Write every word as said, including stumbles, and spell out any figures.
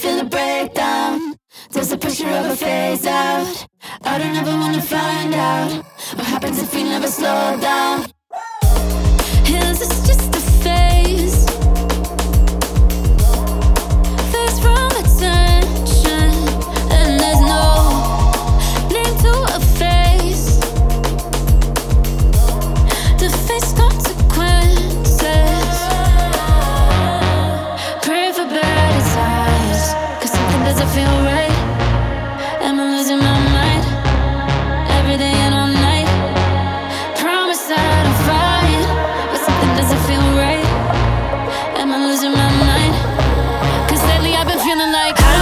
feel a breakdown? Does the pressure ever phase out? I don't ever wanna find out what happens if we never slow down. Is this just a phase? Phase from attention, and there's no name to a face to face consequences. Pray for better times, 'cause something doesn't feel right. Am I losing my mind? Every day and all night. Promise that I'm fine, but something doesn't feel right. Am I losing my mind? 'Cause lately I've been feeling like